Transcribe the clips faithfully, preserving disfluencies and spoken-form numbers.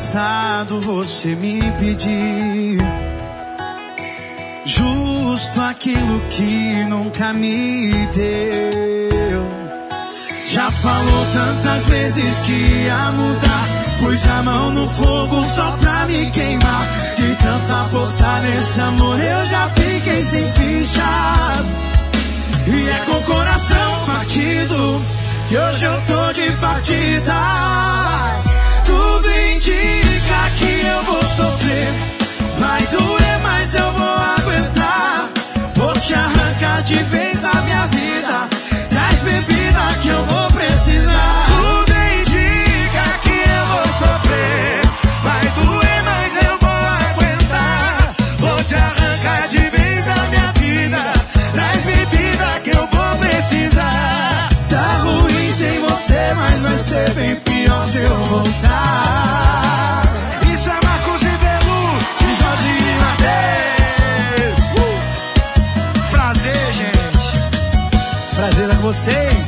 engraçado você me pedir justo aquilo que nunca me deu. Já falou tantas vezes que ia mudar, pus a mão no fogo só pra me queimar. De tanto apostar nesse amor eu já fiquei sem fichas. E é com o coração partido que hoje eu tô de partida. Tudo indica que eu vou sofrer, vai doer, mas eu vou aguentar. Vou te arrancar de vez da minha vida, traz bebida que eu vou precisar. Tudo indica que eu vou sofrer, vai doer, mas eu vou aguentar. Vou te arrancar de vez da minha vida, traz bebida que eu vou precisar. Tá ruim sem você, mas vai ser bem pior se eu voltar. Isso é Marcos e Belu, de Jorge e Mateus. uh. Prazer, gente. Prazer é com vocês.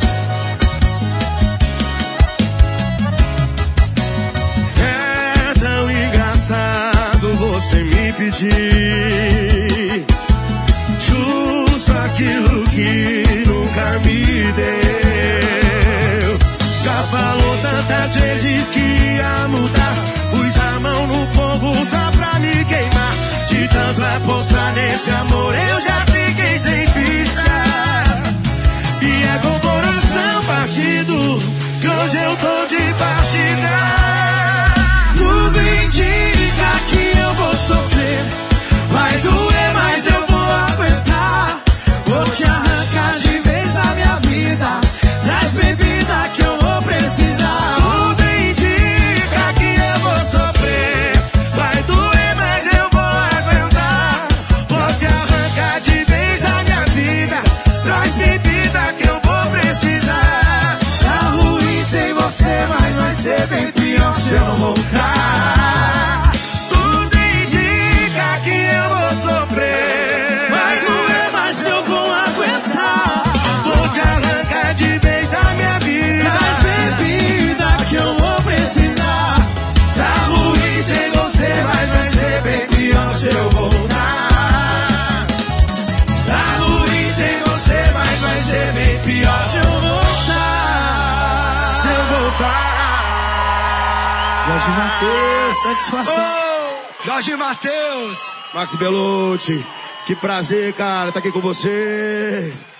É tão engraçado você me pedir justo aquilo que nunca me deu. Já falou tantas vezes que ia mudar, pus a mão no fogo só pra me queimar. De tanto apostar nesse amor eu já fiquei sem fichas. E é com o coração partido que hoje eu tô de partida. Tudo indica que eu vou sofrer, vai doer, mas eu vou aguentar. Vou te arrancar de vez da minha vida, traz bebida que eu vou precisar. Tudo indica que eu vou sofrer, vai doer, mas eu vou aguentar. Vou te arrancar de vez da minha vida, traz bebida que eu vou precisar. Tá ruim sem você, mas vai ser bem pior se eu voltar. Tudo indica que eu vou sofrer, Vai doer, mas eu vou aguentar. vou te arrancar de vez da minha vida, Traz bebida que eu vou precisar. Tá ruim sem você, mas vai ser bem pior se eu voltar. Tá ruim sem você, mas vai ser bem pior se eu voltar. se eu voltar. Jorge Mateus, satisfação. Oh, Jorge Mateus, Max Belucci, que prazer, cara, tá aqui com vocês.